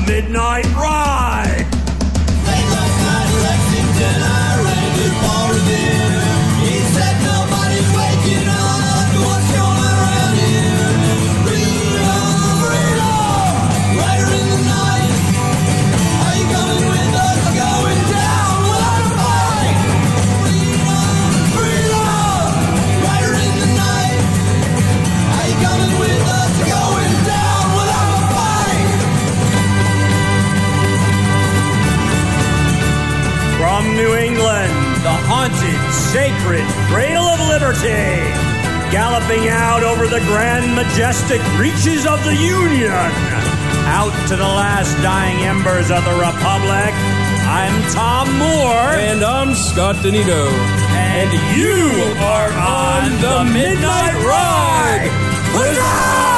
Midnight Ride. Late last night in Lexington, I ran into Paul Revere. He said nobody's waking up to what's going on around here. Freedom, freedom, rider in the night. Are you coming with us or going down without a fight? Freedom, freedom, rider in the night. Are you coming with us or going down without a fight? From New England, the haunted, sacred Cradle of Liberty, galloping out over the grand, majestic reaches of the Union, out to the last dying embers of the Republic. I'm Tom Moore. And I'm Scott Donito. And you are on the Midnight Ride. Huzzah!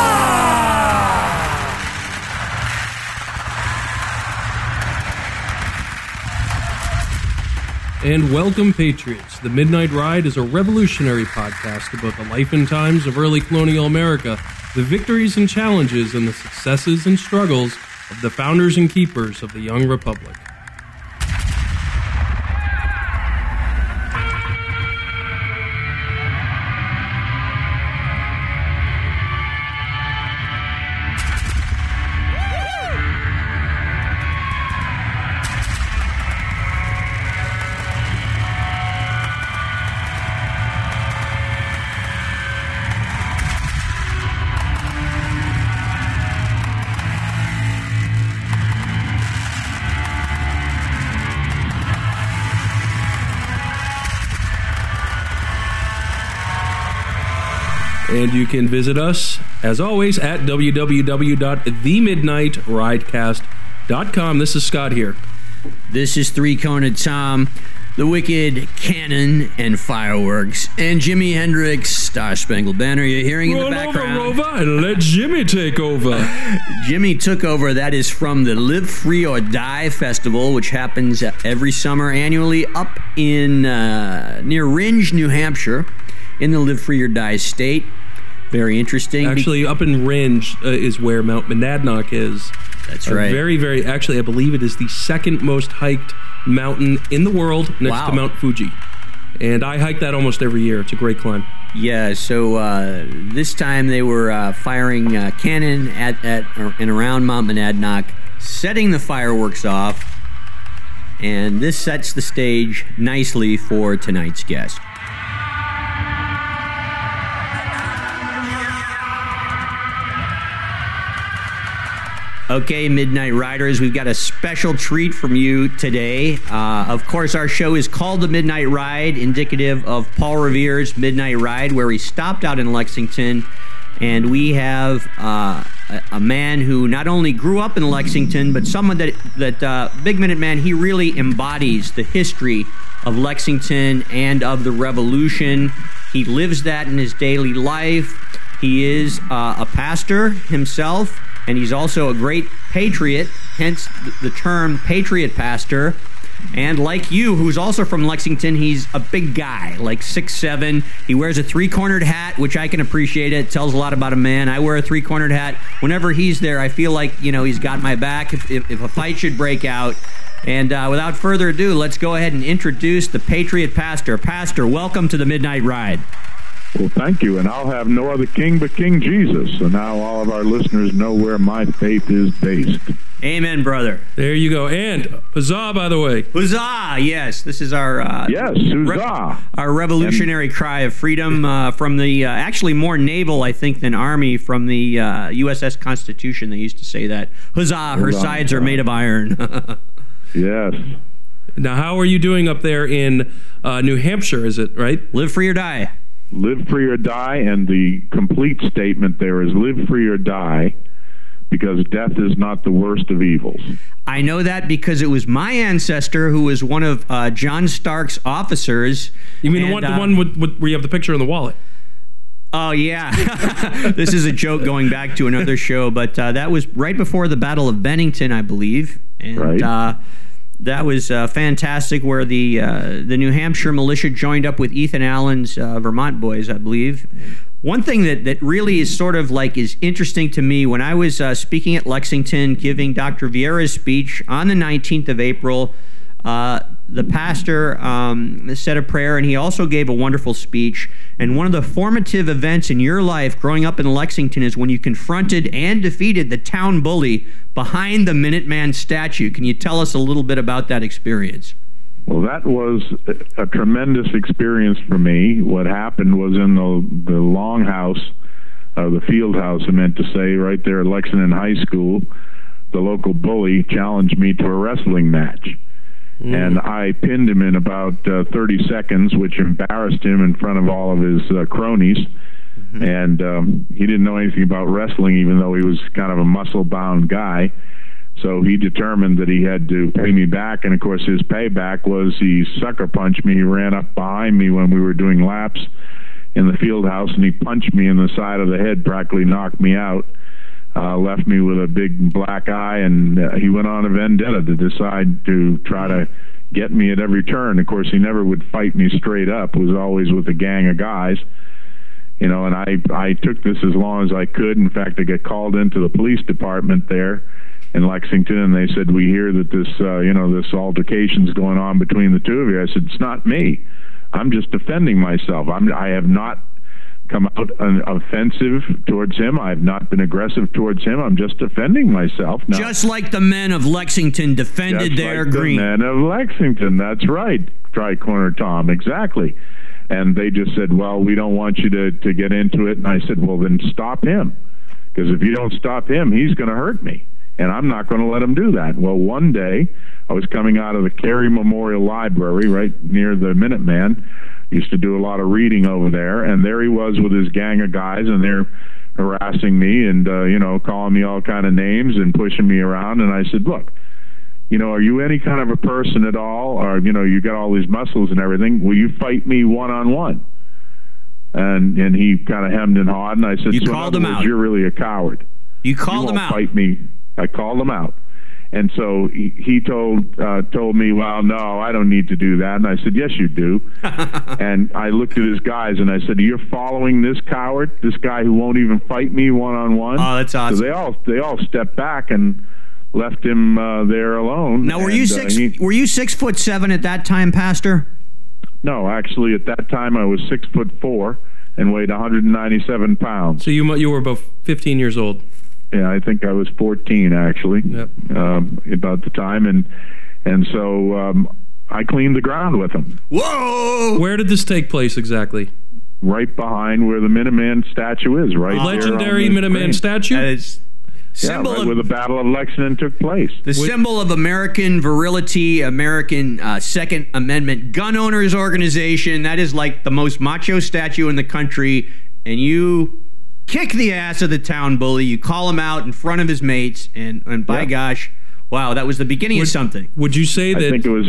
And welcome, Patriots. The Midnight Ride is a revolutionary podcast about the life and times of early colonial America, the victories and challenges, and the successes and struggles of the founders and keepers of the young republic. And you can visit us, as always, at www.themidnightridecast.com. This is Scott here. This is Three-Cornered Tom, the Wicked Cannon and Fireworks, and Jimi Hendrix, Star Spangled Banner. You're hearing in the background. Roll over, Rover, and let Jimmy take over. Jimmy took over. That is from the Live Free or Die Festival, which happens every summer annually up in near Rindge, New Hampshire, in the Live Free or Die state. Very interesting. Actually, up in Rindge is where Mount Monadnock is. That's right. Actually, I believe it is the second most hiked mountain in the world next to Mount Fuji. And I hike that almost every year. It's a great climb. Yeah, so this time they were firing cannon at and around Mount Monadnock, setting the fireworks off. And this sets the stage nicely for tonight's guest. Okay, Midnight Riders, we've got a special treat from you today. Of course, our show is called The Midnight Ride, indicative of Paul Revere's Midnight Ride, where he stopped out in Lexington. And we have a man who not only grew up in Lexington, but someone that Big Minute Man, he really embodies the history of Lexington and of the Revolution. He lives that in his daily life. He is a pastor himself. And he's also a great patriot, hence the term patriot pastor. And like you, who's also from Lexington, he's a big guy, like 6'7". He wears a three-cornered hat, which I can appreciate. It tells a lot about a man. I wear a three-cornered hat. Whenever he's there, I feel like, he's got my back if a fight should break out. And without further ado, let's go ahead and introduce the patriot pastor. Pastor, welcome to the Midnight Ride. Well, thank you, and I'll have no other king but King Jesus. So now all of our listeners know where my faith is based. Amen, brother. There you go. And huzzah, by the way. Huzzah, yes. This is our huzzah. Our revolutionary cry of freedom from the, actually more naval, I think, than Army, from the USS Constitution. They used to say that. Huzzah, her sides are made of iron. Yes. Now, how are you doing up there in New Hampshire, is it, right? Live free or die. Live free or die, and the complete statement there is live free or die, because death is not the worst of evils. I know that because it was my ancestor who was one of John Stark's officers. You mean the one where you have the picture in the wallet? Oh, yeah. This is a joke going back to another show, but that was right before the Battle of Bennington, I believe. And right. That was fantastic, where the New Hampshire militia joined up with Ethan Allen's Vermont boys, I believe. One thing that really is sort of like is interesting to me, when I was speaking at Lexington, giving Dr. Vieira's speech on the 19th of April, the pastor said a prayer, and he also gave a wonderful speech. And one of the formative events in your life growing up in Lexington is when you confronted and defeated the town bully behind the Minuteman statue. Can you tell us a little bit about that experience? Well, that was a tremendous experience for me. What happened was in the longhouse, the field house, I meant to say, right there at Lexington High School, the local bully challenged me to a wrestling match. And I pinned him in about 30 seconds, which embarrassed him in front of all of his cronies. And he didn't know anything about wrestling, even though he was kind of a muscle-bound guy. So he determined that he had to pay me back. And, of course, his payback was he sucker punched me. He ran up behind me when we were doing laps in the field house, and he punched me in the side of the head, practically knocked me out. Left me with a big black eye, and he went on a vendetta to decide to try to get me at every turn. Of course, he never would fight me straight up. It was always with a gang of guys, and I took this as long as I could. In fact, I got called into the police department there in Lexington, and they said, "We hear that this, this altercation's going on between the two of you." I said, "It's not me. I'm just defending myself. I have not come out offensive towards him. I've not been aggressive towards him. I'm just defending myself." Now, just like the men of Lexington defended their green. The men of Lexington, that's right. Tri-Corner Tom, exactly. And they just said, "Well, we don't want you to get into it." And I said, "Well, then stop him. Because if you don't stop him, he's going to hurt me. And I'm not going to let him do that." Well, one day, I was coming out of the Cary Memorial Library right near the Minuteman. Used to do a lot of reading over there, and there he was with his gang of guys, and they're harassing me and calling me all kind of names and pushing me around. And I said, "Look, are you any kind of a person at all? Or you got all these muscles and everything. Will you fight me one-on-one?" And he kind of hemmed and hawed, and I said, "You so called him out. You're really a coward. You called him out. Fight me." I called him out. And so he told me, "Well, no, I don't need to do that." And I said, "Yes, you do." And I looked at his guys and I said, "You're following this coward, this guy who won't even fight me one-on-one?" Oh, that's awesome. So they all stepped back and left him there alone. Now, were you 6'7" at that time, Pastor? No, actually, at that time I was 6'4" and weighed 197 pounds. So you were about 15 years old. Yeah, I think I was 14 actually. Yep. About the time, and so I cleaned the ground with him. Whoa! Where did this take place exactly? Right behind where the Minuteman statue is. Right, legendary Minuteman statue. That is where the Battle of Lexington took place. The symbol of American virility, American Second Amendment gun owners organization. That is like the most macho statue in the country, and you kick the ass of the town bully. You call him out in front of his mates, and by gosh, wow, that was the beginning of something. Would you say that? I think it was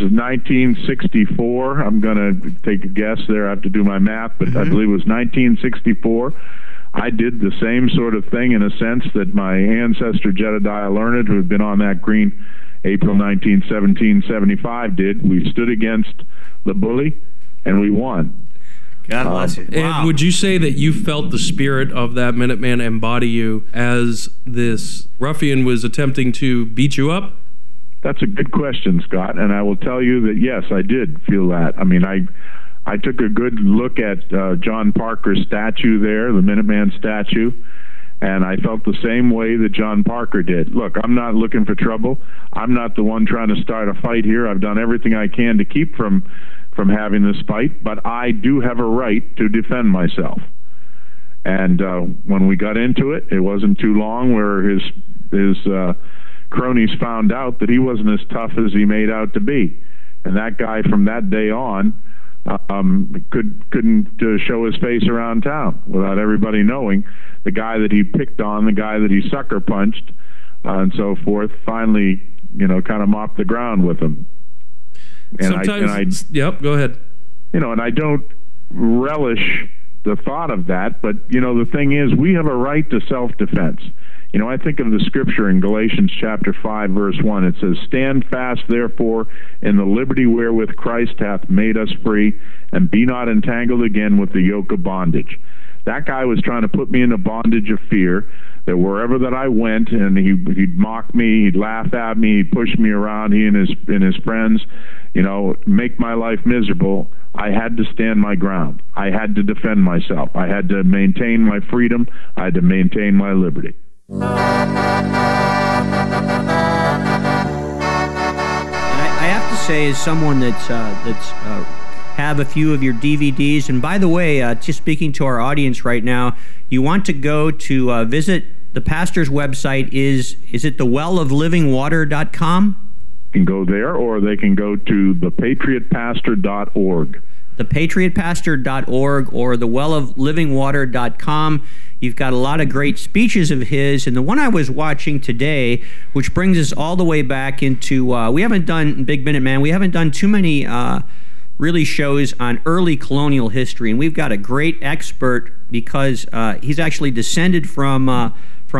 1964. I'm going to take a guess there. I have to do my math, but I believe it was 1964. I did the same sort of thing in a sense that my ancestor Jedediah Learned, who had been on that green April 19, 1775, did. We stood against the bully, and we won. God bless you. And Wow. would you say that you felt the spirit of that Minuteman embody you as this ruffian was attempting to beat you up? That's a good question, Scott, and I will tell you that, yes, I did feel that. I mean, I took a good look at John Parker's statue there, the Minuteman statue, and I felt the same way that John Parker did. Look, I'm not looking for trouble. I'm not the one trying to start a fight here. I've done everything I can to keep from having this fight, but I do have a right to defend myself. And when we got into it, it wasn't too long where his cronies found out that he wasn't as tough as he made out to be. And that guy from that day on couldn't show his face around town without everybody knowing. The guy that he picked on, the guy that he sucker punched, and so forth, finally, kind of mopped the ground with him. And Sometimes, yep, go ahead. And I don't relish the thought of that, but, the thing is, we have a right to self-defense. I think of the scripture in Galatians chapter 5, verse 1. It says, "Stand fast, therefore, in the liberty wherewith Christ hath made us free, and be not entangled again with the yoke of bondage." That guy was trying to put me in a bondage of fear, that wherever that I went, and he'd mock me, he'd laugh at me, he'd push me around, he and his friends, make my life miserable. I had to stand my ground. I had to defend myself. I had to maintain my freedom. I had to maintain my liberty. And I have to say, as someone that's have a few of your DVDs, and by the way, just speaking to our audience right now, you want to go to visit the pastor's website. Is it thewelloflivingwater.com? You can go there, or they can go to thepatriotpastor.org. thepatriotpastor.org or thewelloflivingwater.com. You've got a lot of great speeches of his, and the one I was watching today, which brings us all the way back into, we haven't done, Big Minute Man, we haven't done too many really shows on early colonial history, and we've got a great expert because he's actually descended from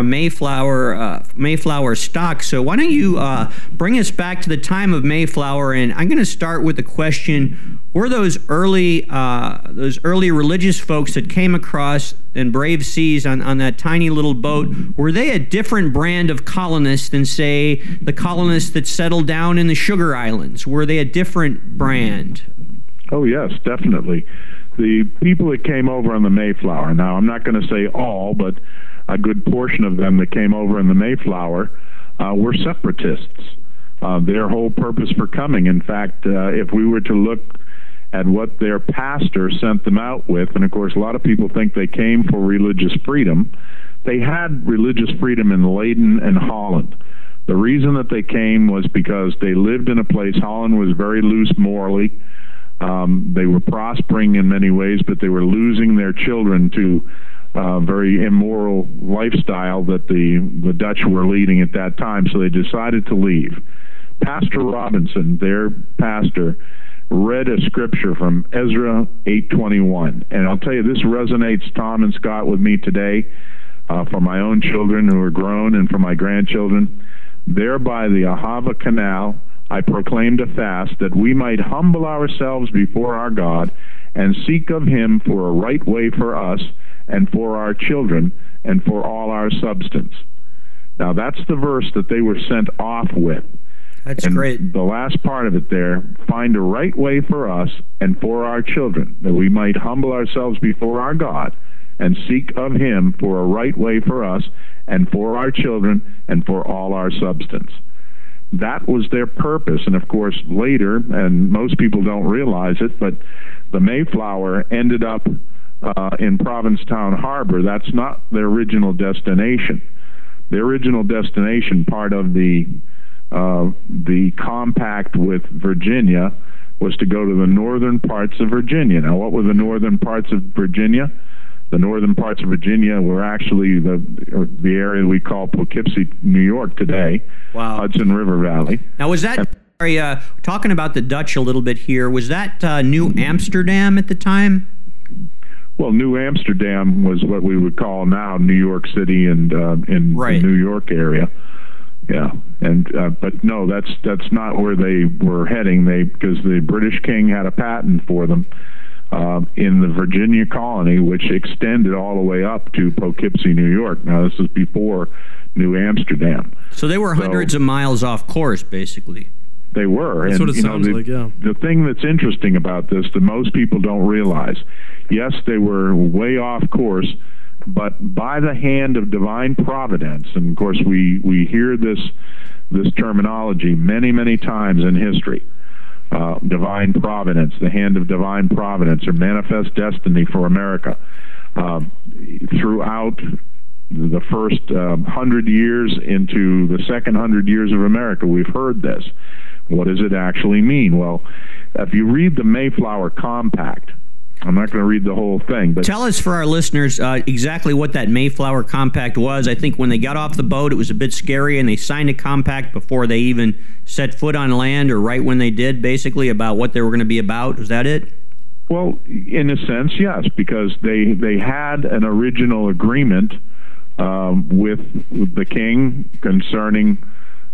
Mayflower stock. So why don't you bring us back to the time of Mayflower? And I'm going to start with the question: were those early religious folks that came across and braved seas on that tiny little boat, were they a different brand of colonists than, say, the colonists that settled down in the Sugar Islands? Were they a different brand? Oh, yes, definitely. The people that came over on the Mayflower, now I'm not going to say all, but a good portion of them that came over in the Mayflower were separatists. Their whole purpose for coming, in fact, if we were to look at what their pastor sent them out with, and of course a lot of people think they came for religious freedom, they had religious freedom in Leyden and Holland. The reason that they came was because they lived in a place, Holland was very loose morally. They were prospering in many ways, but they were losing their children to very immoral lifestyle that the Dutch were leading at that time, so they decided to leave. Pastor Robinson, their pastor, read a scripture from Ezra 8:21, and I'll tell you, this resonates, Tom and Scott, with me today, for my own children who are grown and for my grandchildren. There by the Ahava Canal I proclaimed a fast, that we might humble ourselves before our God and seek of him for a right way for us and for our children and for all our substance. Now that's the verse that they were sent off with. That's and great. The last part of it there, find a right way for us and for our children, that we might humble ourselves before our God and seek of him for a right way for us and for our children and for all our substance. That was their purpose. And of course later, and most people don't realize it, but the Mayflower ended up in Provincetown Harbor. That's not their original destination. The original destination, part of the compact with Virginia, was to go to the northern parts of Virginia. Now, what were the northern parts of Virginia? The northern parts of Virginia were actually the area we call Poughkeepsie, New York today. Wow. Hudson River Valley. Now, was that, talking about the Dutch a little bit here, was that New Amsterdam at the time? Well, New Amsterdam was what we would call now New York City and in Right. the New York area. Yeah, and but no, that's not where they were heading. Because the British king had a patent for them in the Virginia colony, which extended all the way up to Poughkeepsie, New York. Now, this is before New Amsterdam. So they were hundreds of miles off course, basically. They were. That's and, what it sounds like, yeah. The thing that's interesting about this that most people don't realize, yes, they were way off course, but by the hand of divine providence, and of course we hear this terminology many, many times in history, divine providence, the hand of divine providence, or manifest destiny for America. Throughout the first 100 years into the second 100 years of America, we've heard this. What does it actually mean? Well, if you read the Mayflower Compact, I'm not going to read the whole thing, but Tell us, for our listeners, exactly what that Mayflower Compact was. I think when they got off the boat, it was a bit scary, and they signed a compact before they even set foot on land, or right when they did, basically, about what they were going to be about. Was that it? well, in a sense, yes, because they had an original agreement with the king concerning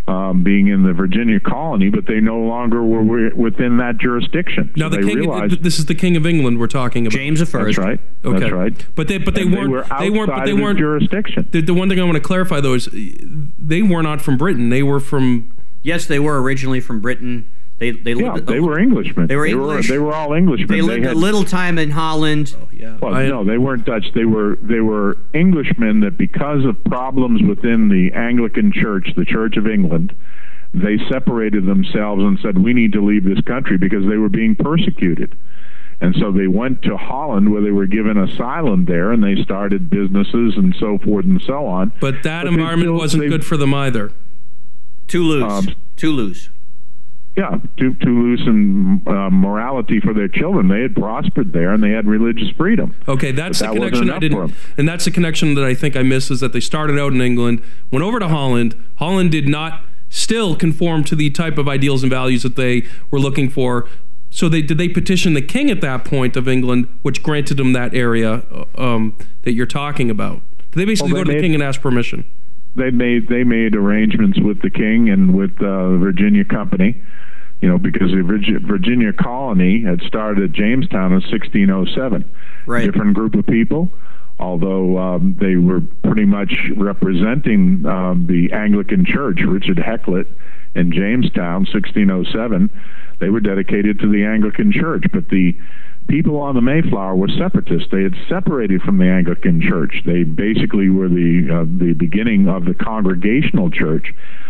being in the Virginia colony, but they no longer were within that jurisdiction. Now, so the they king. realized, This is the King of England we're talking about. James I. that's right. Okay. That's right. But they And weren't. outside They weren't. But they of his weren't. jurisdiction. The one thing I want to clarify though is they were not from Britain. They were from. Yes, they were originally from Britain. They Yeah, lived, they were Englishmen. They were English. They were all Englishmen. They lived a little time in Holland. Yeah. Well, no, they weren't Dutch. They were Englishmen that, because of problems within the Anglican Church, the Church of England, they separated themselves and said, we need to leave this country because they were being persecuted. And so they went to Holland, where they were given asylum there, and they started businesses and so forth and so on. But that But environment wasn't good for them either. Toulouse. Toulouse. Yeah, Toulouse and morality for their children. They had prospered there, and they had religious freedom. Okay, that's But the that wasn't connection I enough didn't, for 'em. and that's the connection that I think I missed, is that they started out in England, went over to Holland. Holland did not still conform to the type of ideals and values that they were looking for. So did they petition the king at that point of England, which granted them that area that you're talking about? Did they basically go to the king and ask permission? They made arrangements with the king and with the Virginia Company. Because the Virginia colony had started at Jamestown in 1607. Right. Different group of people, although they were pretty much representing the Anglican Church. Richard Hecklett in Jamestown, 1607, they were dedicated to the Anglican Church. But the people on the Mayflower were separatists. They had separated from the Anglican Church. They basically were the beginning of the Congregational Church.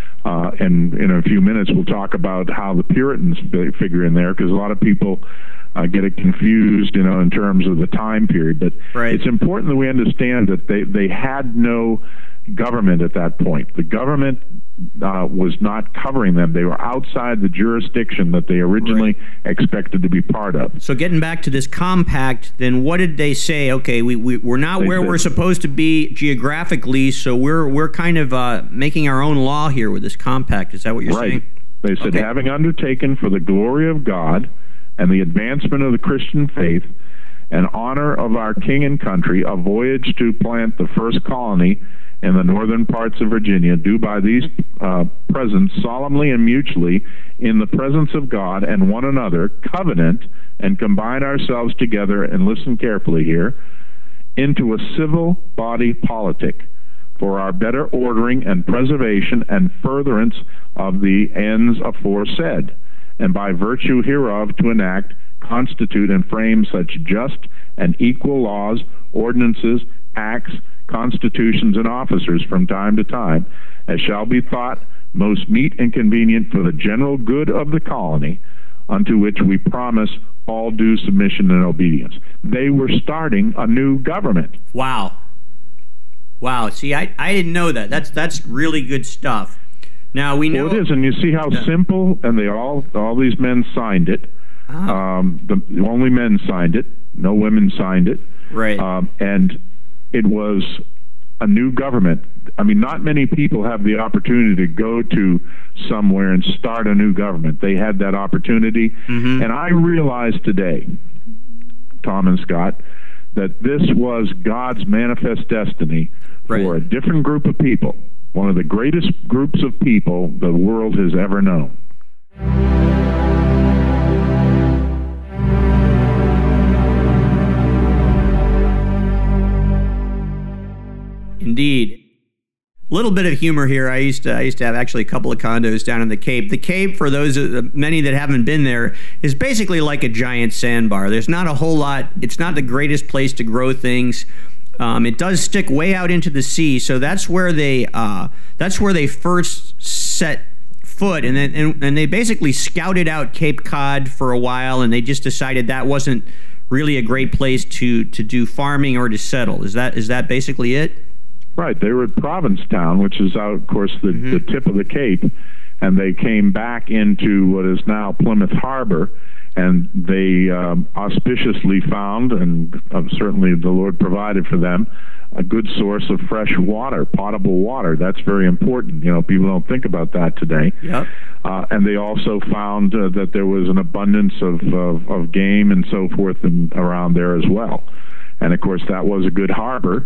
And in a few minutes, we'll talk about how the Puritans figure in there, because a lot of people get it confused, in terms of the time period. But Right. It's important that we understand that they had no government at that point. The government was not covering them. They were outside the jurisdiction that they originally expected to be part of. So getting back to this compact, then what did they say? Okay, we're not They where said- we're supposed to be geographically, so we're kind of making our own law here with this compact. Is that what you're saying? They said, Okay. having undertaken for the glory of God and the advancement of the Christian faith and honor of our king and country, a voyage to plant the first colony in the northern parts of Virginia, do by these presents solemnly and mutually in the presence of God and one another covenant and combine ourselves together, and listen carefully here, into a civil body politic for our better ordering and preservation and furtherance of the ends aforesaid, and by virtue hereof to enact, constitute, and frame such just and equal laws, ordinances, acts, constitutions, and officers from time to time, as shall be thought most meet and convenient for the general good of the colony, unto which we promise all due submission and obedience. They were starting a new government. Wow. See, I didn't know that. That's really good stuff. Now we know Well, it is, and you see how simple, and they all these men signed it. The only men signed it. No women signed it. Right. And it was a new government. I mean, not many people have the opportunity to go to somewhere and start a new government. They had that opportunity. Mm-hmm. And I realize today, Tom and Scott, that this was God's manifest destiny for Right. a different group of people, one of the greatest groups of people the world has ever known. Indeed. Little bit of humor here. I used to have actually a couple of condos down in the Cape. The Cape, for those many that haven't been there, is basically like a giant sandbar. There's not a whole lot. It's not the greatest place to grow things. It does stick way out into the sea, so that's where they first set foot, and they basically scouted out Cape Cod for a while, and they just decided that wasn't really a great place to do farming or to settle. Is that basically it? Right. They were at Provincetown, which is out, of course, the tip of the Cape, and they came back into what is now Plymouth Harbor, and they auspiciously found, and certainly the Lord provided for them, a good source of fresh water, potable water. That's very important. People don't think about that today. Yep. And they also found that there was an abundance of game and so forth around there as well. And, of course, that was a good harbor.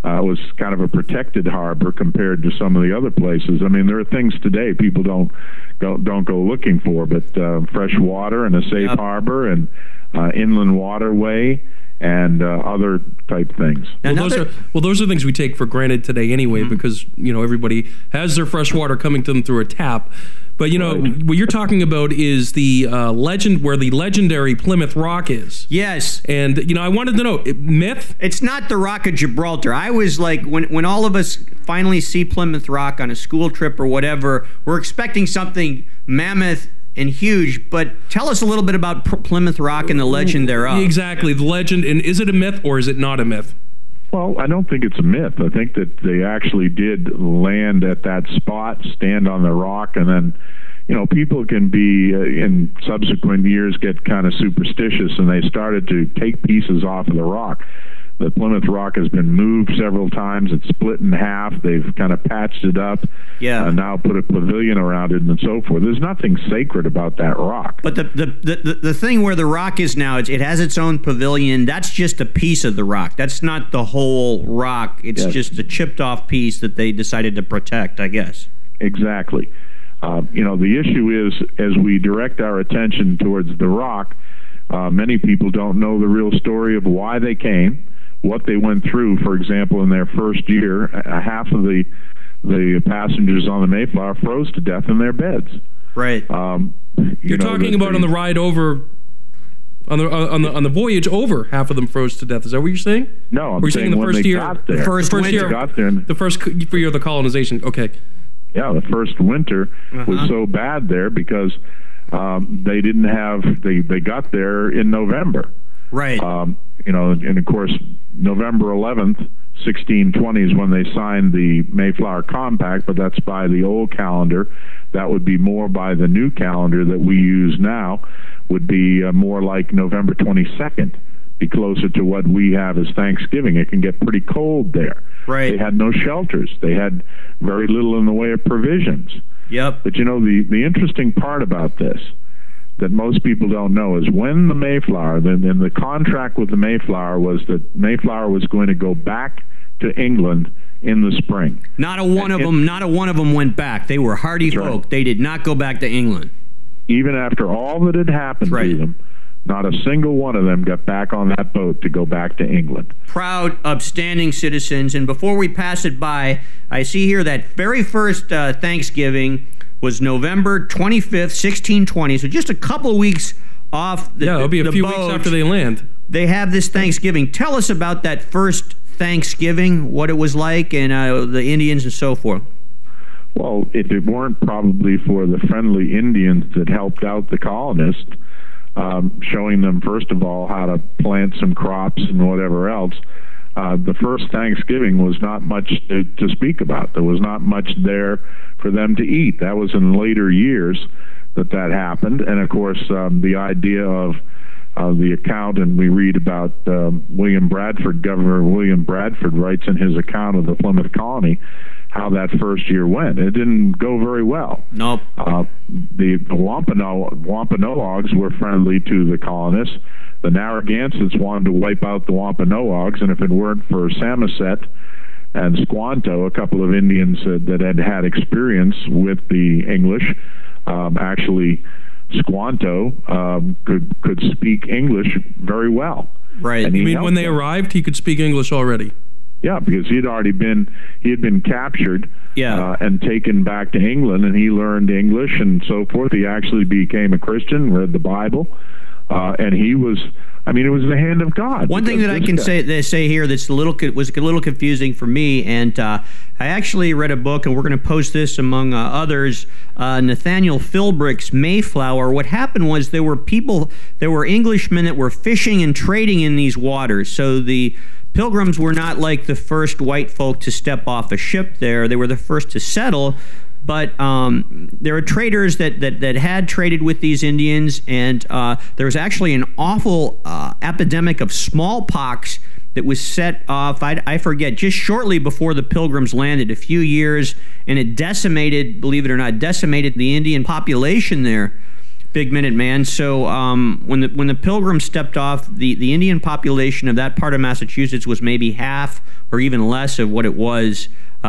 was kind of a protected harbor compared to some of the other places. I mean, there are things today people don't go looking for, but fresh water and a safe harbor and inland waterway and other type things. Well, those are things we take for granted today anyway, because everybody has their fresh water coming to them through a tap. But what you're talking about is the legend where the legendary Plymouth Rock is. Yes. And I wanted to know, myth? It's not the Rock of Gibraltar. I was like, when all of us finally see Plymouth Rock on a school trip or whatever, we're expecting something mammoth and huge, but tell us a little bit about Plymouth Rock and the legend thereof. Exactly, the legend, and is it a myth or is it not a myth? Well, I don't think it's a myth. I think that they actually did land at that spot, stand on the rock, and then, people can be, in subsequent years, get kind of superstitious, and they started to take pieces off of the rock. The Plymouth Rock has been moved several times. It's split in half. They've kind of patched it up. Yeah. And now put a pavilion around it and so forth. There's nothing sacred about that rock. But the thing where the rock is now, it has its own pavilion. That's just a piece of the rock. That's not the whole rock. It's just a chipped off piece that they decided to protect, I guess. Exactly. The issue is, as we direct our attention towards the rock, many people don't know the real story of why they came, what they went through. For example, in their first year, half of the passengers on the Mayflower froze to death in their beds. Right. You're talking about on the ride over, on the voyage over, half of them froze to death. Is that what you're saying? No, I'm saying saying the when first they year, got there. the first year, got there. the first year of the colonization. Okay. Yeah, the first winter was so bad there because they didn't have. They got there in November. Right. And of course, November 11th, 1620 is when they signed the Mayflower Compact, but that's by the old calendar. That would be more by the new calendar that we use now, would be more like November 22nd, be closer to what we have as Thanksgiving. It can get pretty cold there. Right. They had no shelters. They had very little in the way of provisions. Yep. But the interesting part about this that most people don't know is when the Mayflower, then the contract with the Mayflower was that Mayflower was going to go back to England in the spring. Not a one of them went back. They were hardy folk. They did not go back to England. Even after all that had happened to them, not a single one of them got back on that boat to go back to England. Proud, upstanding citizens. And before we pass it by, I see here that very first Thanksgiving was November 25th, 1620. So just a couple of weeks off the it'll be a few weeks after they land. They have this Thanksgiving. Tell us about that first Thanksgiving, what it was like, and the Indians and so forth. Well, if it weren't probably for the friendly Indians that helped out the colonists, showing them, first of all, how to plant some crops and whatever else, the first Thanksgiving was not much to speak about. There was not much there for them to eat. That was in later years that happened. And, of course, the idea of the account, and we read about William Bradford, Governor William Bradford writes in his account of the Plymouth colony how that first year went. It didn't go very well. Nope. The Wampanoags were friendly to the colonists. The Narragansetts wanted to wipe out the Wampanoags, and if it weren't for Samoset and Squanto, a couple of Indians that had experience with the English, actually Squanto could speak English very well. Right. And you mean when they arrived, he could speak English already? Yeah, because he had been captured and taken back to England, and he learned English and so forth. He actually became a Christian, read the Bible, and he was. I mean, it was the hand of God. One thing that I can say here that's was a little confusing for me, and I actually read a book, and we're going to post this among others, Nathaniel Philbrick's Mayflower. What happened was there were Englishmen that were fishing and trading in these waters, so the Pilgrims were not like the first white folk to step off a ship there. They were the first to settle. But there are traders that had traded with these Indians, and there was actually an awful epidemic of smallpox that was set off, I forget, just shortly before the Pilgrims landed, a few years, and it decimated, believe it or not, the Indian population there. Big Minute Man. So when the Pilgrims stepped off, the Indian population of that part of Massachusetts was maybe half or even less of what it was,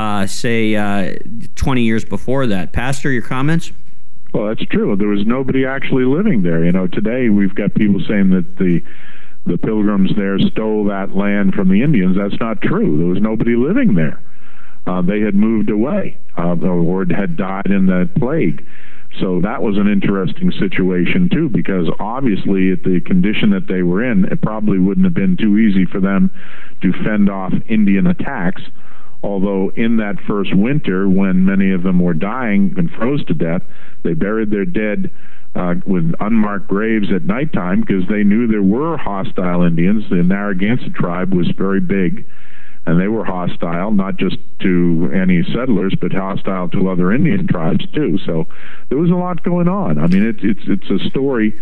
say, 20 years before that. Pastor, your comments? Well, that's true. There was nobody actually living there. Today we've got people saying that the Pilgrims there stole that land from the Indians. That's not true. There was nobody living there. They had moved away or had died in the plague. So that was an interesting situation, too, because obviously at the condition that they were in, it probably wouldn't have been too easy for them to fend off Indian attacks. Although in that first winter, when many of them were dying and froze to death, they buried their dead with unmarked graves at nighttime because they knew there were hostile Indians. The Narragansett tribe was very big, and they were hostile, not just to any settlers, but hostile to other Indian tribes, too. So there was a lot going on. I mean, it's a story,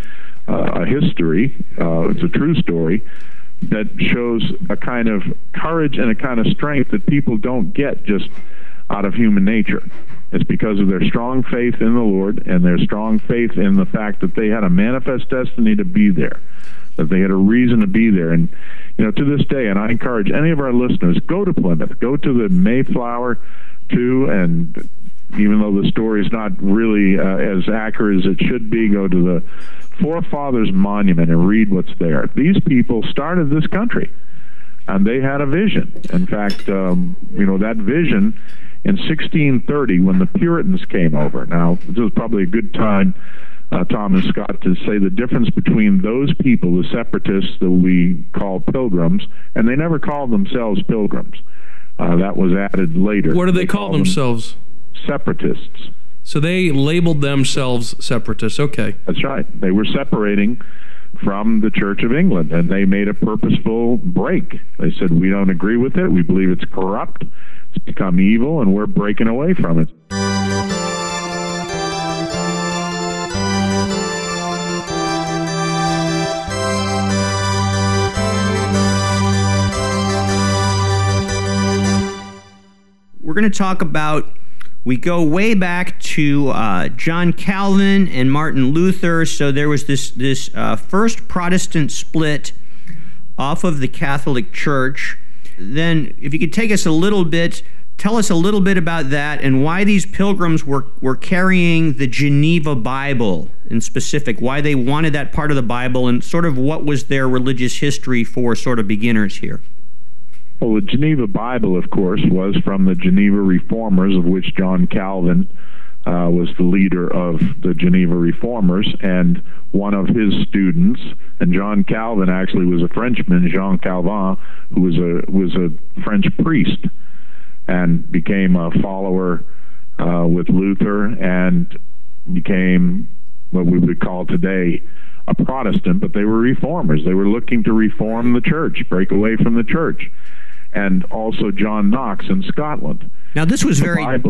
a history, it's a true story that shows a kind of courage and a kind of strength that people don't get just out of human nature. It's because of their strong faith in the Lord and their strong faith in the fact that they had a manifest destiny to be there, that they had a reason to be there. And, to this day, and I encourage any of our listeners, go to Plymouth, go to the Mayflower, too, and even though the story is not really as accurate as it should be, go to the Forefathers Monument and read what's there. These people started this country, and they had a vision. In fact, that vision in 1630, when the Puritans came over. Now, this is probably a good time, Tom and Scott, to say the difference between those people, the separatists that we call pilgrims, and they never called themselves pilgrims. That was added later. What do they call themselves? Separatists. So they labeled themselves separatists. Okay. That's right. They were separating from the Church of England, and they made a purposeful break. They said, we don't agree with it. We believe it's corrupt. It's become evil, and we're breaking away from it. We're going to talk about, we go way back to John Calvin and Martin Luther. So there was this first Protestant split off of the Catholic Church. Then if you could take us a little bit, tell us a little bit about that and why these pilgrims were carrying the Geneva Bible in specific, why they wanted that part of the Bible, and sort of what was their religious history for sort of beginners here. Well, the Geneva Bible, of course, was from the Geneva Reformers, of which John Calvin was the leader of the Geneva Reformers, and one of his students, and John Calvin actually was a Frenchman, Jean Calvin, who was a French priest and became a follower with Luther and became what we would call today a Protestant, but they were reformers. They were looking to reform the church, break away from the church. And also John Knox in Scotland. Now, this was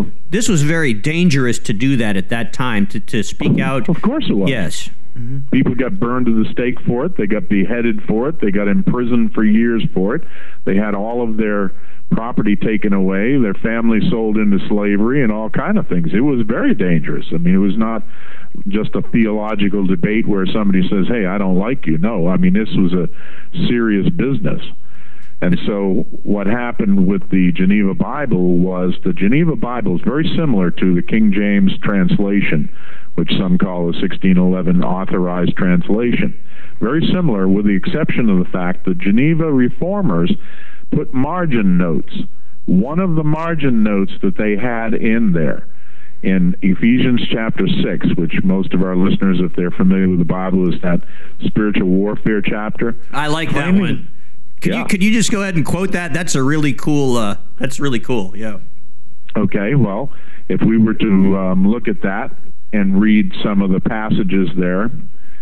very dangerous to do that at that time, to speak out. Of course it was. Yes. Mm-hmm. People got burned to the stake for it. They got beheaded for it. They got imprisoned for years for it. They had all of their property taken away, their family sold into slavery, and all kind of things. It was very dangerous. I mean, it was not just a theological debate where somebody says, hey, I don't like you. No, I mean, this was a serious business. And so what happened with the Geneva Bible was the Geneva Bible is very similar to the King James translation, which some call the 1611 authorized translation. Very similar, with the exception of the fact that Geneva Reformers put margin notes. One of the margin notes that they had in there, in Ephesians chapter 6, which most of our listeners, if they're familiar with the Bible, is that spiritual warfare chapter. I like that one. Could you just go ahead and quote that? That's a really cool. That's really cool. Yeah. Okay. Well, if we were to look at that and read some of the passages there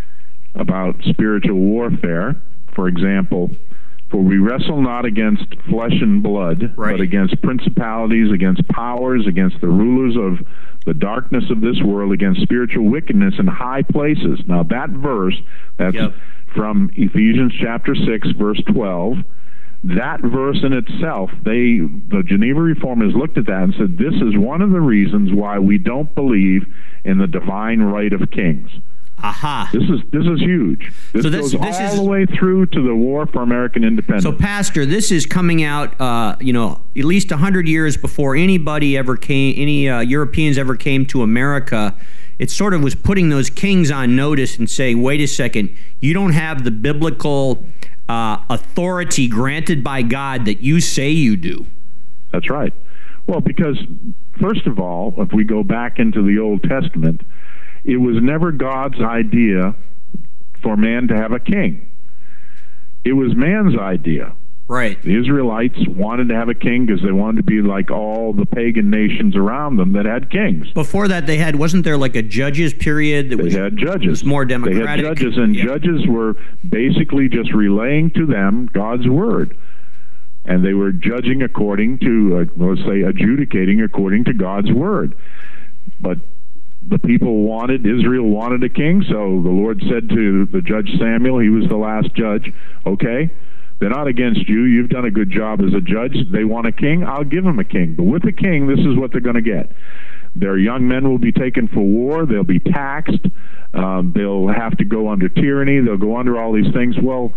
about spiritual warfare, for example, for we wrestle not against flesh and blood, but against principalities, against powers, against the rulers of the darkness of this world, against spiritual wickedness in high places. Now that verse, that's from Ephesians chapter 6, verse 12. That verse in itself, the Geneva Reformers looked at that and said, this is one of the reasons why we don't believe in the divine right of kings. Aha. This is huge. This goes all the way through to the War for American Independence. So, Pastor, this is coming out, at least 100 years before anybody ever came, any Europeans ever came to America. It sort of was putting those kings on notice and saying, wait a second, you don't have the biblical authority granted by God that you say you do. That's right. Well, because, first of all, if we go back into the Old Testament, it was never God's idea for man to have a king. It was man's idea. Right. The Israelites wanted to have a king because they wanted to be like all the pagan nations around them that had kings. Before that, wasn't there like a judges period? They had judges. Was more democratic. They had judges, and judges were basically just relaying to them God's word. And they were judging according to, let's say, adjudicating according to God's word. But the people Israel wanted a king, so the Lord said to the judge Samuel, he was the last judge, okay, they're not against you. You've done a good job as a judge. They want a king. I'll give them a king. But with a king, this is what they're going to get. Their young men will be taken for war. They'll be taxed. They'll have to go under tyranny. They'll go under all these things. Well,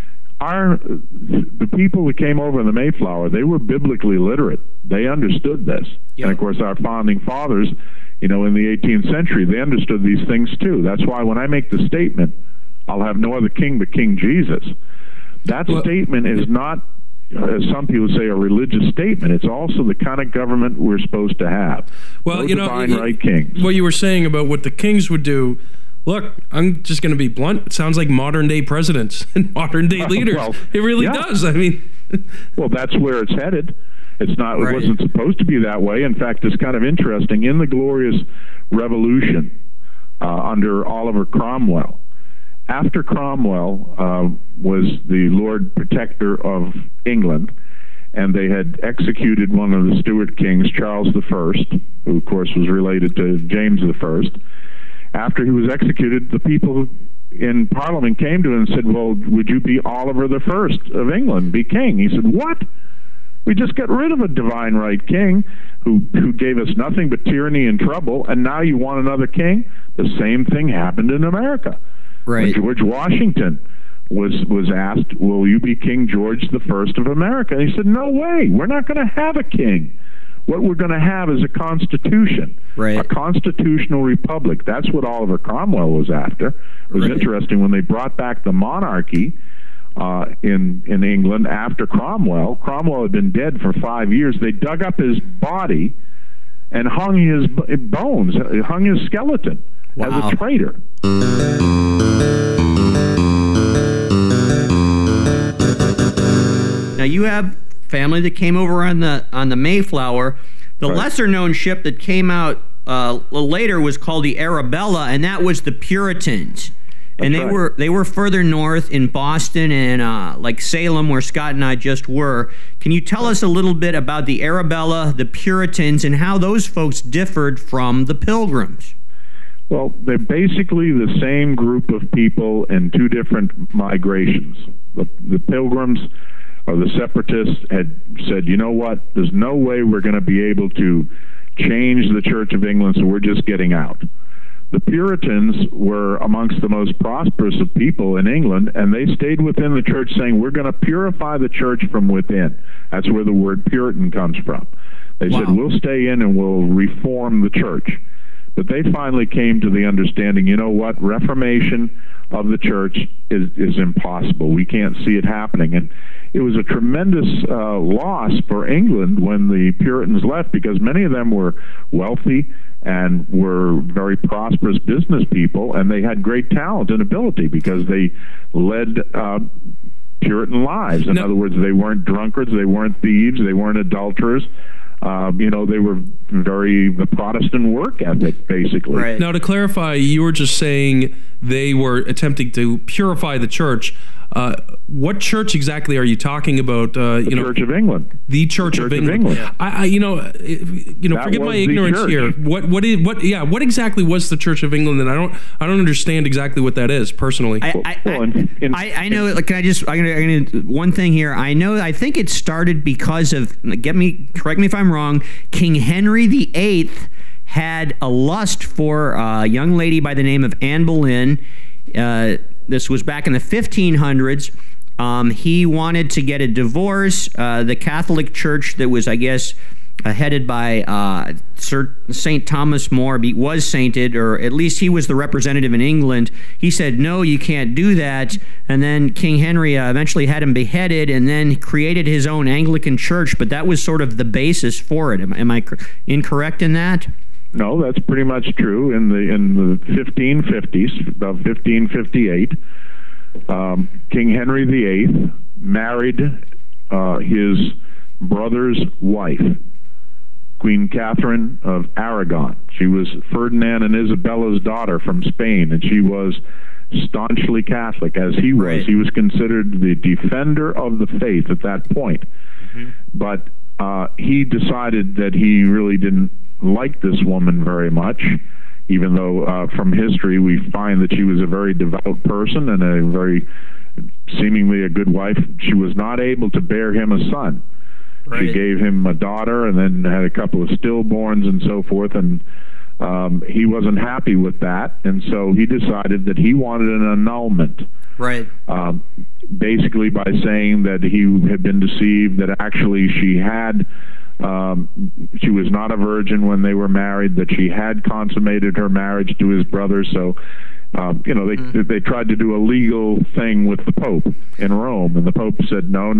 the people that came over in the Mayflower, they were biblically literate. They understood this. Yep. And, of course, our founding fathers, in the 18th century, they understood these things, too. That's why when I make the statement, I'll have no other king but King Jesus, that statement is not, as some people say, a religious statement. It's also the kind of government we're supposed to have. Well, divine right kings. What you were saying about what the kings would do, look, I'm just going to be blunt. It sounds like modern-day presidents and modern-day leaders. Well, it really does. I mean... Well, that's where it's headed. It's not. Right. It wasn't supposed to be that way. In fact, it's kind of interesting. In the Glorious Revolution under Oliver Cromwell, after Cromwell was the Lord Protector of England, and they had executed one of the Stuart kings, Charles I, who, of course, was related to James I. After he was executed, the people in Parliament came to him and said, well, would you be Oliver I of England, be king? He said, what? We just got rid of a divine right king who gave us nothing but tyranny and trouble, and now you want another king? The same thing happened in America. Right. When George Washington was asked, will you be King George I of America? And he said, no way. We're not going to have a king. What we're going to have is a constitution, a constitutional republic. That's what Oliver Cromwell was after. It was interesting when they brought back the monarchy in England after Cromwell. Cromwell had been dead for 5 years. They dug up his body and hung his bones, hung his skeleton as a traitor. Now you have family that came over on the Mayflower. The lesser known ship that came out later was called the Arabella, and that was the Puritans. And they were further north in Boston and like Salem, where Scott and I just were. Can you tell us a little bit about the Arabella, the Puritans, and how those folks differed from the Pilgrims? Well, they're basically the same group of people in two different migrations. The Pilgrims, or the Separatists, had said, you know what, there's no way we're going to be able to change the Church of England, so we're just getting out. The Puritans were amongst the most prosperous of people in England, and they stayed within the church saying, we're going to purify the church from within. That's where the word Puritan comes from. They said, we'll stay in and we'll reform the church. But they finally came to the understanding, you know what, reformation of the church is impossible. We can't see it happening. And it was a tremendous loss for England when the Puritans left, because many of them were wealthy and were very prosperous business people, and they had great talent and ability because they led Puritan lives. In other words, they weren't drunkards, they weren't thieves, they weren't adulterers. They were the Protestant work ethic, basically. Right. Now, to clarify, you were just saying they were attempting to purify the church. What church exactly are you talking about? The Church of England. The Church of England. Forgive my ignorance here. What exactly was the Church of England? And I don't understand exactly what that is personally. I know. Can I just? I'm gonna one thing here. I think it started because of. Correct me if I'm wrong. King Henry VIII had a lust for a young lady by the name of Anne Boleyn. This was back in the 1500s. He wanted to get a divorce. The Catholic Church that was, I guess, headed by Sir St. Thomas More, was sainted, or at least he was the representative in England. He said, no, you can't do that. And then King Henry eventually had him beheaded and then created his own Anglican church, but that was sort of the basis for it. Am I incorrect in that? No, that's pretty much true. In the 1550s, about 1558, King Henry VIII married his brother's wife, Queen Catherine of Aragon. She was Ferdinand and Isabella's daughter from Spain, and she was staunchly Catholic, as he was. Right. He was considered the defender of the faith at that point. But he decided that he really didn't like this woman very much, even though from history we find that she was a very devout person and a very seemingly a good wife. She was not able to bear him a son. Right. She gave him a daughter and then had a couple of stillborns and so forth, and he wasn't happy with that, and so he decided that he wanted an annulment. Right. Basically by saying that he had been deceived, that actually she was not a virgin when they were married, that she had consummated her marriage to his brother. So, they tried to do a legal thing with the Pope in Rome, and the Pope said, no.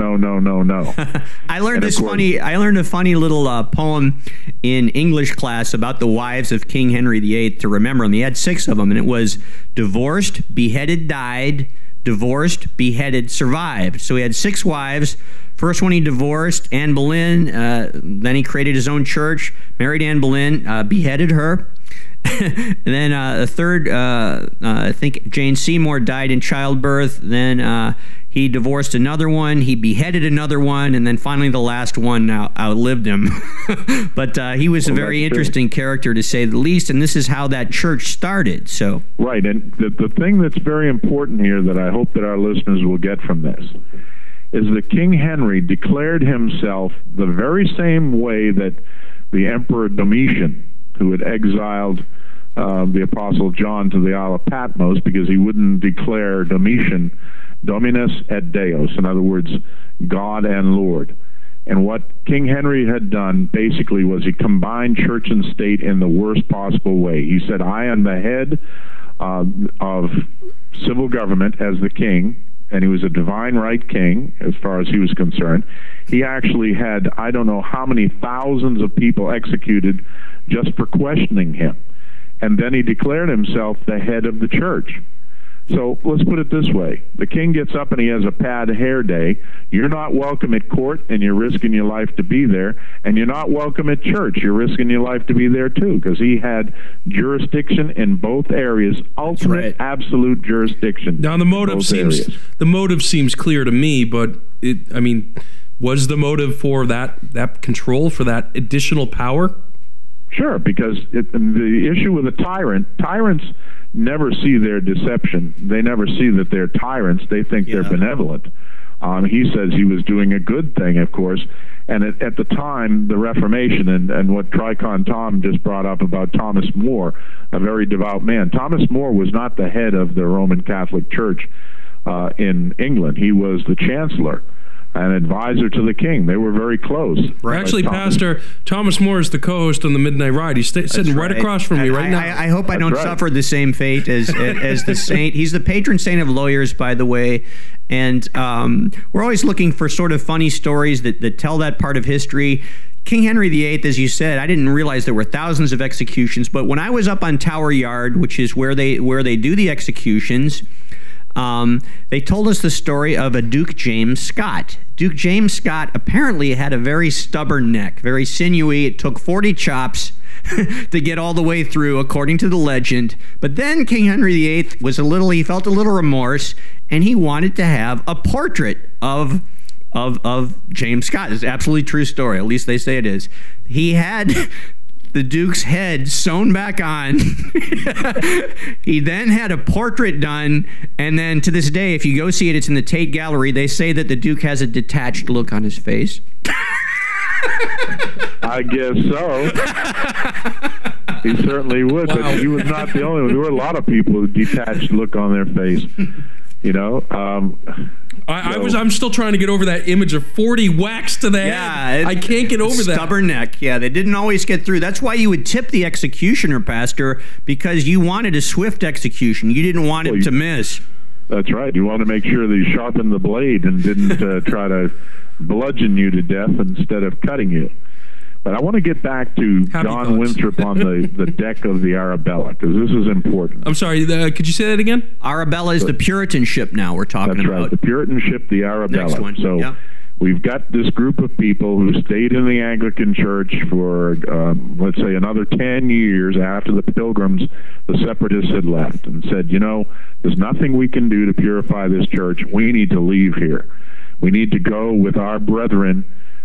I learned a funny little poem in English class about the wives of King Henry VIII to remember them. He had 6 of them, and it was divorced, beheaded, died, divorced, beheaded, survived. So he had 6 wives. First one he divorced, Anne Boleyn. Then he created his own church, married Anne Boleyn, beheaded her. And then a third, I think Jane Seymour died in childbirth. Then he divorced another one. He beheaded another one. And then finally the last one outlived him. But he was a very interesting character, to say the least. And this is how that church started. So right. And the thing that's very important here that I hope that our listeners will get from this is that King Henry declared himself the very same way that the Emperor Domitian, who had exiled the Apostle John to the Isle of Patmos because he wouldn't declare Domitian Dominus et Deus, in other words, God and Lord. And what King Henry had done basically was he combined church and state in the worst possible way. He said, I am the head of civil government as the king, and he was a divine right king as far as he was concerned. He actually had, I don't know how many thousands of people executed just for questioning him. And then he declared himself the head of the church. So let's put it this way. The king gets up and he has a pad hair day. You're not welcome at court, and you're risking your life to be there. And you're not welcome at church. You're risking your life to be there too, because he had jurisdiction in both areas, ultimate, absolute jurisdiction. Now the motive seems clear to me, but was the motive for that control, for that additional power? Sure, because the issue with a tyrants never see their deception. They never see that they're tyrants. They think they're benevolent. He says he was doing a good thing, of course. And at the time, the Reformation, and what Tricon Tom just brought up about Thomas More, a very devout man. Thomas More was not the head of the Roman Catholic Church in England. He was the chancellor, an advisor to the king. They were very close. Actually, Pastor, Thomas More is the co-host on the Midnight Ride. He's sitting right across from me right now. I hope I don't suffer the same fate as the saint. He's the patron saint of lawyers, by the way. And we're always looking for sort of funny stories that tell that part of history. King Henry VIII, as you said, I didn't realize there were thousands of executions. But when I was up on Tower Yard, which is where they do the executions, they told us the story of a Duke James Scott. Duke James Scott apparently had a very stubborn neck, very sinewy. It took 40 chops to get all the way through, according to the legend. But then King Henry VIII he felt a little remorse, and he wanted to have a portrait of James Scott. It's an absolutely true story. At least they say it is. He had the Duke's head sewn back on. He then had a portrait done, and then to this day, if you go see it, it's in the Tate Gallery. They say that the Duke has a detached look on his face. I guess so. He certainly would, Wow. but he was not the only one. There were a lot of people with detached look on their face. You know, I'm still trying to get over that image of 40 whacks to the head. I can't get over that. Stubborn neck. Yeah, they didn't always get through. That's why you would tip the executioner, Pastor, because you wanted a swift execution. You didn't want him to miss. That's right. You want to make sure that he sharpened the blade and didn't try to bludgeon you to death instead of cutting you. But I want to get back to John Winthrop on the deck of the Arabella, because this is important. I'm sorry, could you say that again? Arabella is the Puritan ship now we're talking That's about. right, the Puritan ship, the Arabella. Next one. So Yeah. we've got this group of people who stayed in the Anglican Church for, let's say, another 10 years after the Pilgrims, the Separatists had left, and said, you know, there's nothing we can do to purify this church. We need to leave here. We need to go with our brethren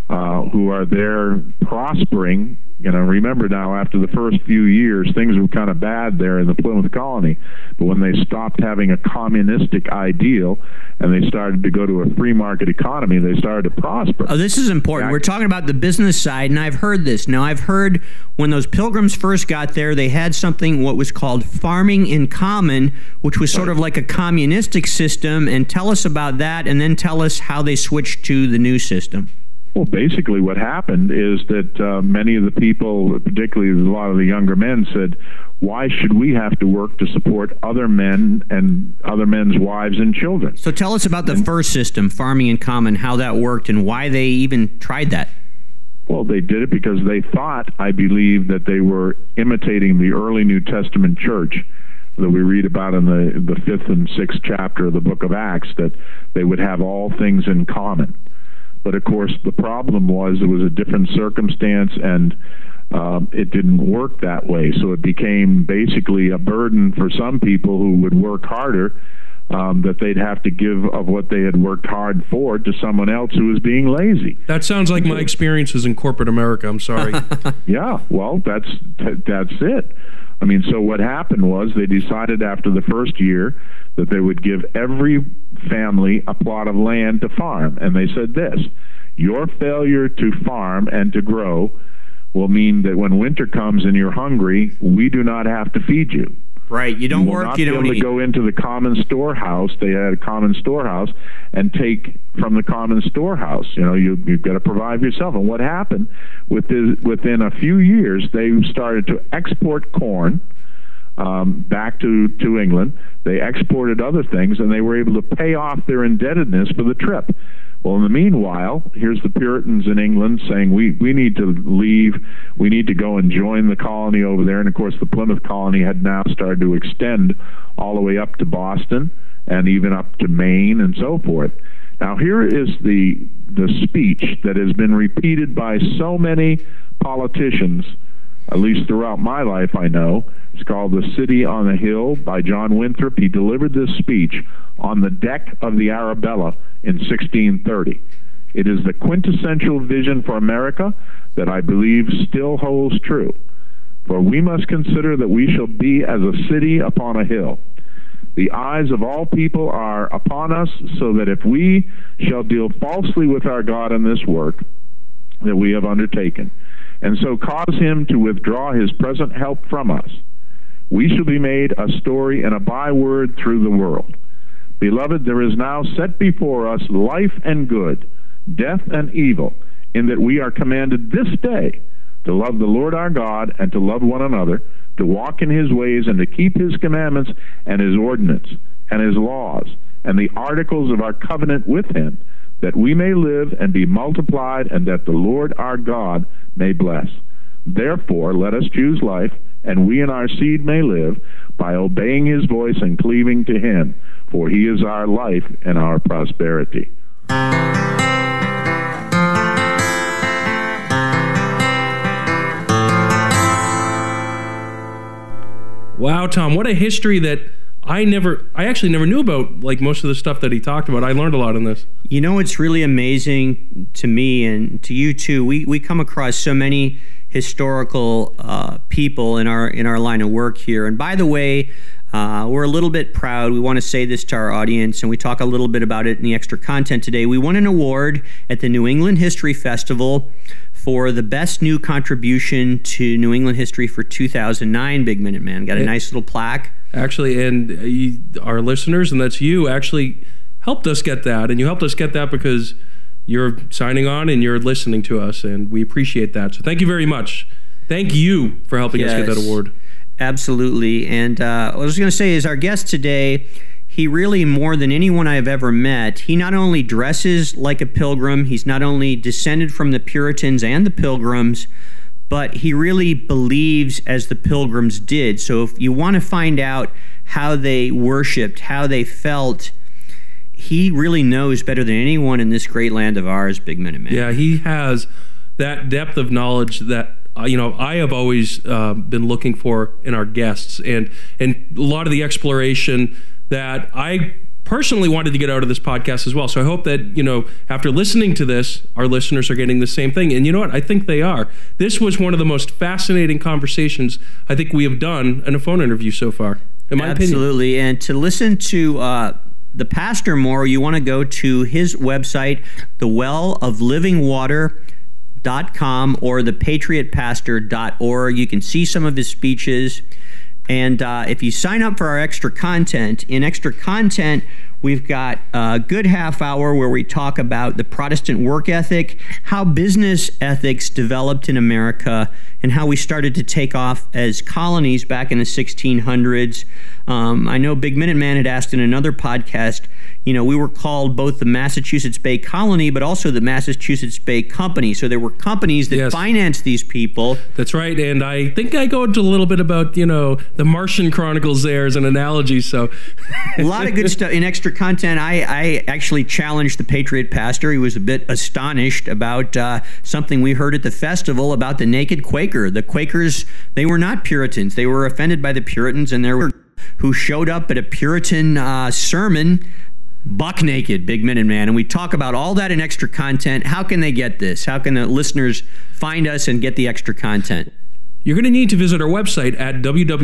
who are there prospering. You know, remember now, after the first few years, things were kind of bad there in the Plymouth colony. But when they stopped having a communistic ideal and they started to go to a free market economy, they started to prosper. Oh, this is important. We're talking about the business side, and I've heard this. Now, I've heard when those Pilgrims first got there, they had something, what was called farming in common, which was sort of like a communistic system. And tell us about that, and then tell us how they switched to the new system. Well, basically what happened is that many of the people, particularly a lot of the younger men, said, why should we have to work to support other men and other men's wives and children? So tell us about the first system, farming in common, how that worked, and why they even tried that. Well, they did it because they thought, I believe, that they were imitating the early New Testament church that we read about in the 5th and 6th chapter of the book of Acts, that they would have all things in common. But of course, the problem was it was a different circumstance, and it didn't work that way. So it became basically a burden for some people who would work harder, that they'd have to give of what they had worked hard for to someone else who was being lazy. That sounds like my experiences in corporate America. I'm sorry. Yeah, well, that's it. I mean, so what happened was they decided after the first year that they would give every family a plot of land to farm. And they said this, your failure to farm and to grow will mean that when winter comes and you're hungry, we do not have to feed you. Right, you don't work, you don't be able eat. to go into the common storehouse. They had a common storehouse and take from the common storehouse. You know, you've got to provide for yourself. And what happened within a few years, they started to export corn back to England. They exported other things, and they were able to pay off their indebtedness for the trip. Well, in the meanwhile, here's the Puritans in England saying, we need to leave. We need to go and join the colony over there. And, of course, the Plymouth colony had now started to extend all the way up to Boston and even up to Maine and so forth. Now, here is the speech that has been repeated by so many politicians, at least throughout my life, I know. It's called The City on the Hill by John Winthrop. He delivered this speech on the deck of the Arabella in 1630. It is the quintessential vision for America that I believe still holds true. For we must consider that we shall be as a city upon a hill. The eyes of all people are upon us, so that if we shall deal falsely with our God in this work that we have undertaken, and so cause him to withdraw his present help from us, we shall be made a story and a byword through the world. Beloved, there is now set before us life and good, death and evil, in that we are commanded this day to love the Lord our God and to love one another, to walk in his ways and to keep his commandments and his ordinance and his laws and the articles of our covenant with him, that we may live and be multiplied, and that the Lord our God may bless. Therefore, let us choose life, and we and our seed may live, by obeying his voice and cleaving to him, for he is our life and our prosperity. Wow, Tom, what a history that I actually never knew about, like most of the stuff that he talked about. I learned a lot in this. You know, it's really amazing to me and to you too. We come across so many historical people in our line of work here. And by the way, we're a little bit proud. We want to say this to our audience, and we talk a little bit about it in the extra content today. We won an award at the New England History Festival for the best new contribution to New England history for 2009, Big Minute Man. Got a nice little plaque. Actually, and our listeners, and that's you, actually helped us get that. And you helped us get that because you're signing on and you're listening to us, and we appreciate that. So thank you very much. Thank you for helping us get that award. Absolutely. And what I was going to say is our guest today, he really, more than anyone I've ever met, he not only dresses like a pilgrim, he's not only descended from the Puritans and the Pilgrims, but he really believes as the Pilgrims did. So if you want to find out how they worshiped, how they felt, he really knows better than anyone in this great land of ours, Big Minute Man. Yeah, he has that depth of knowledge that I have always been looking for in our guests, and a lot of the exploration that I personally wanted to get out of this podcast as well. So I hope that, after listening to this, our listeners are getting the same thing. And you know what? I think they are. This was one of the most fascinating conversations I think we have done in a phone interview so far, in my opinion. Absolutely. And to listen to the pastor more, you want to go to his website, thewelloflivingwater.com or thepatriotpastor.org. You can see some of his speeches. And if you sign up for our extra content, we've got a good half hour where we talk about the Protestant work ethic, how business ethics developed in America, and how we started to take off as colonies back in the 1600s. I know Big Minute Man had asked in another podcast, we were called both the Massachusetts Bay Colony, but also the Massachusetts Bay Company. So there were companies that financed these people. That's right. And I think I go into a little bit about, the Martian Chronicles there as an analogy. So a lot of good stuff in extra content. I actually challenged the Patriot Pastor. He was a bit astonished about something we heard at the festival about the naked Quaker. The Quakers, they were not Puritans. They were offended by the Puritans, and there were who showed up at a Puritan sermon buck naked, Big Minute Man. And we talk about all that in extra content. How can they get this? How can the listeners find us and get the extra content? You're going to need to visit our website at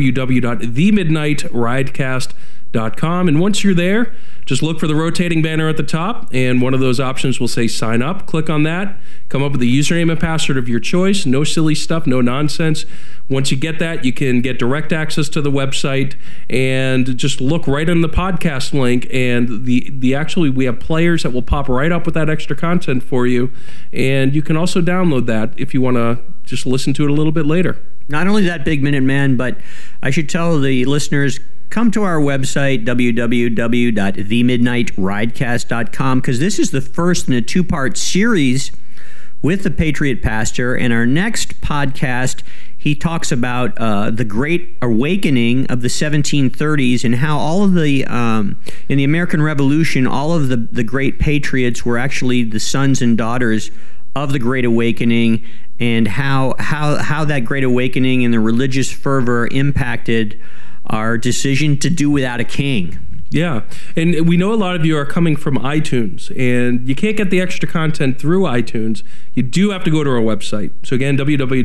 www.themidnightridecast.com. And once you're there, just look for the rotating banner at the top, and one of those options will say sign up. Click on that. Come up with a username and password of your choice. No silly stuff, no nonsense. Once you get that, you can get direct access to the website and just look right on the podcast link. And actually, we have players that will pop right up with that extra content for you. And you can also download that if you want to just listen to it a little bit later. Not only that, Big Minute Man, but I should tell the listeners, come to our website, www.themidnightridecast.com, because this is the first in a two-part series with the Patriot Pastor. And our next podcast, he talks about the Great Awakening of the 1730s and how all of the, in the American Revolution, all of the great patriots were actually the sons and daughters of the Great Awakening, and how that Great Awakening and the religious fervor impacted our decision to do without a king. Yeah, and we know a lot of you are coming from iTunes, and you can't get the extra content through iTunes. You do have to go to our website. So again,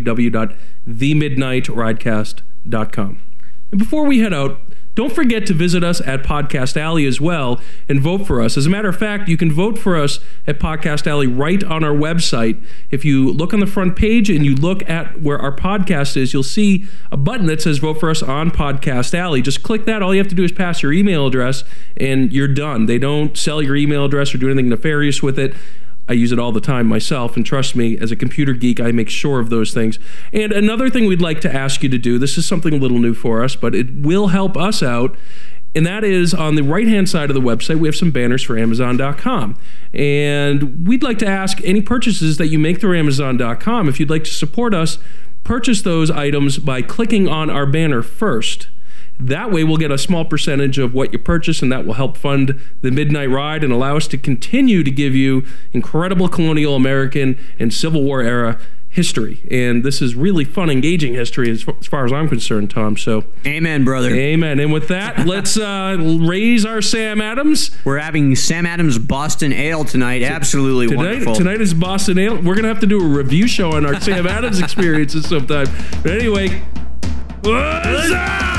www.themidnightridecast.com. And before we head out, don't forget to visit us at Podcast Alley as well and vote for us. As a matter of fact, you can vote for us at Podcast Alley right on our website. If you look on the front page and you look at where our podcast is, you'll see a button that says vote for us on Podcast Alley. Just click that. All you have to do is pass your email address and you're done. They don't sell your email address or do anything nefarious with it. I use it all the time myself, and trust me, as a computer geek, I make sure of those things. And another thing we'd like to ask you to do, this is something a little new for us, but it will help us out, and that is on the right-hand side of the website, we have some banners for Amazon.com. And we'd like to ask any purchases that you make through Amazon.com, if you'd like to support us, purchase those items by clicking on our banner first. That way we'll get a small percentage of what you purchase, and that will help fund the Midnight Ride and allow us to continue to give you incredible colonial American and Civil War era history. And this is really fun, engaging history as far as I'm concerned, Tom. So, amen, brother. Amen. And with that, let's raise our Sam Adams. We're having Sam Adams Boston Ale tonight. Absolutely wonderful. Tonight is Boston Ale. We're going to have to do a review show on our Sam Adams experiences sometime. But anyway, what's up?